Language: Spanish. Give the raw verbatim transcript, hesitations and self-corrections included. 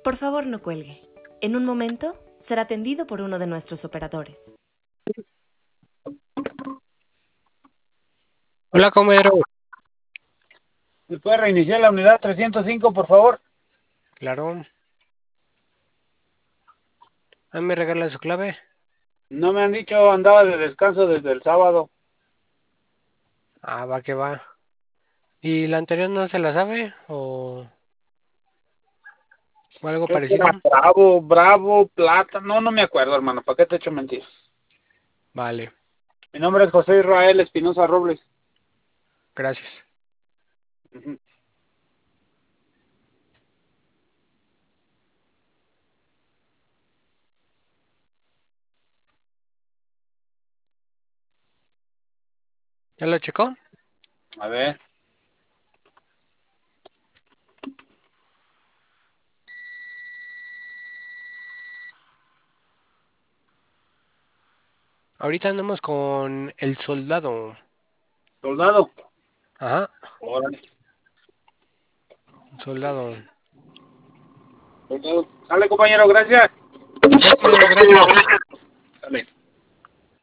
Por favor, no cuelgue. En un momento será atendido por uno de nuestros operadores. Hola, comedero. ¿Me puede reiniciar la unidad trescientos cinco, por favor? Claro. Ah, ¿me regala su clave? No me han dicho, andaba de descanso desde el sábado. Ah, va que va. ¿Y la anterior no se la sabe? ¿O, o algo Creo que parecido? era Bravo, Bravo, Plata. No, no me acuerdo, hermano. ¿Para qué te echo mentiras? Vale, Mi nombre es José Israel Espinosa Robles. gracias. Ujú. ¿Ya lo checó? A ver. Ahorita andamos con el soldado. Soldado. Ajá, Órale. soldado. Soldado. Sale, compañero, gracias. Gracias, gracias.